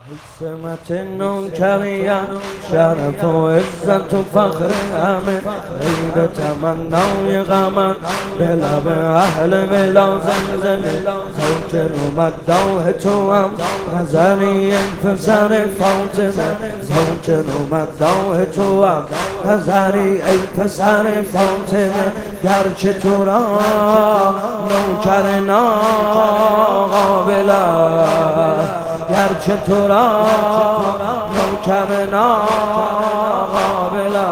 سمت نوکریان شرف و عزت و فخر همه غیر تمنای غمت به لب اهل بلا زمزمه زوجر و مداح تو هم نظری پسر فاطمه زوجر و مداح تو هم نظری ای پسر فاطمه گرچه تو را نوکر ناقابل گرچه تو را نوکر ناقابل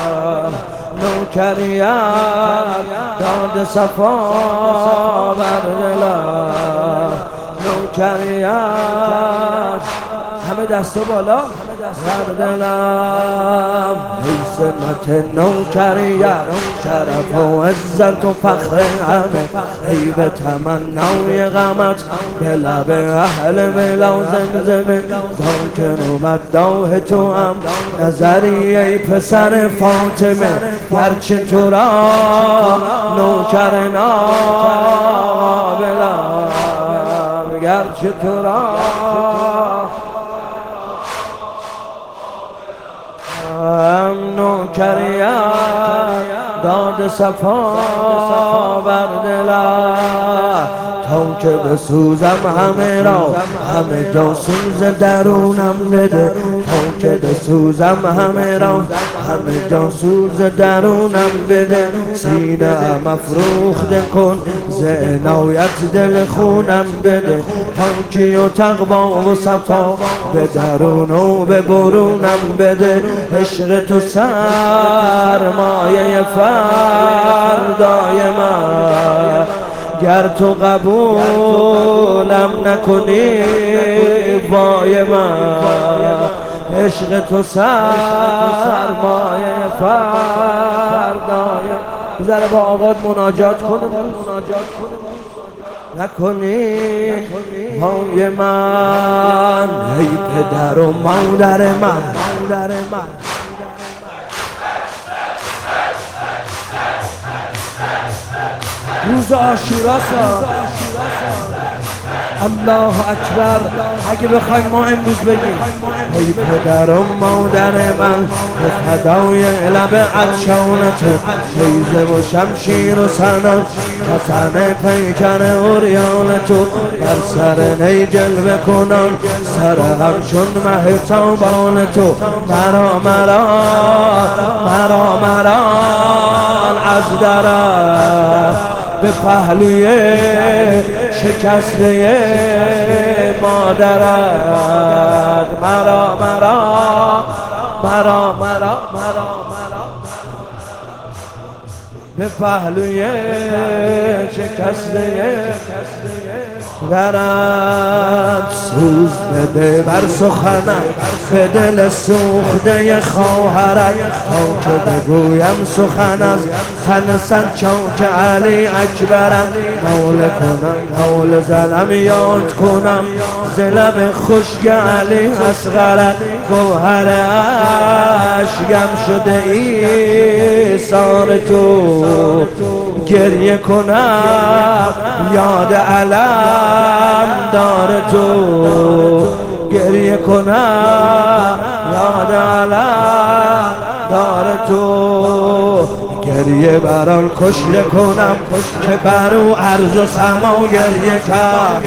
نوکریت داد صفا بر دلم نوکریت همه دستو بالا بر دلم ای سمت نوکریت شرف و عزت و فخر همه ای به تمنای غمت به لب اهل بلا زمزمه ذاکر و مداح تو هم نظری ای پسر فاطمه گرچه تو را نوکر ناقابلم گرچه تو را نوکریت داد صفا بر دلم تا که بسوزم همه را همه جا سوز درونم بده تا که بسوزم همه را همه جا سوز درونم بده سینه افروخته کن ز عنایت دل خونم بده پاکی و تقوا و صفا به درون و به برونم بده عشق تو سرمایه فردای من گر تو قبولم نکنی وای من عشق تو سرمایه فردای بذاره با آقاد مناجات کنم نکنی وای من ای پدر و مادر من روز عاشوراست الله اکبر اگه بخوایم ما امروز بگیم ای پدر و مادر من به فدای لب عطشانت نیزه و شمشیر و سنم کفن پیکر عریان تو بر سر نی جلوه کنم سر هم چون مه تابان تو مرا از درم به پهلوی شکسته مادرت مرا به پهلوی شکسته درم سوز بده بر سخنم به دل سوخته خواهرت تا که بگویم سخن از خلصت چاک علی اکبرم حول کنم حول زلم یاد کنم ز لب خشک علی اصغرت گوهر اشکم شده ایثار تو گریه کنم یاد علم دار تو گریه کنم یاد علم دار تو گریه بران کشله کنم که بر او عرض و سما گریه کرد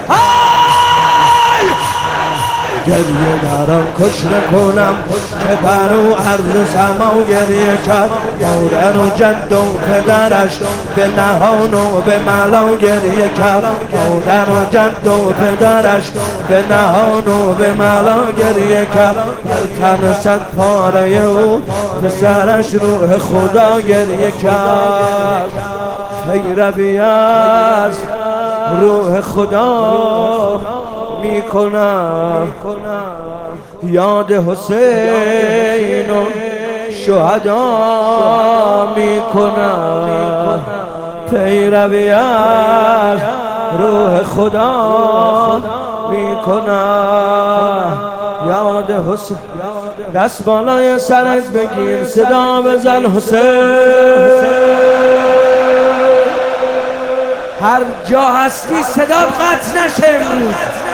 گریه بران کشله کنم که بر او عرض سما گریه کرد مادر و جد و پدرش به نهان و به ملا گریه کرد مادر و جد و پدرش به نهان و به ملا گریه کرد در تن صد پاره او پسرش روح خدا گریه کرد پیروی از روح خدا میکنم یاد حسین و شهدا میکنم پیروی از روح خدا میکنم یاد حسین دست بالای سرت بگیر صدا بزن حسین هر جا هستی صدا قطع نشه امروز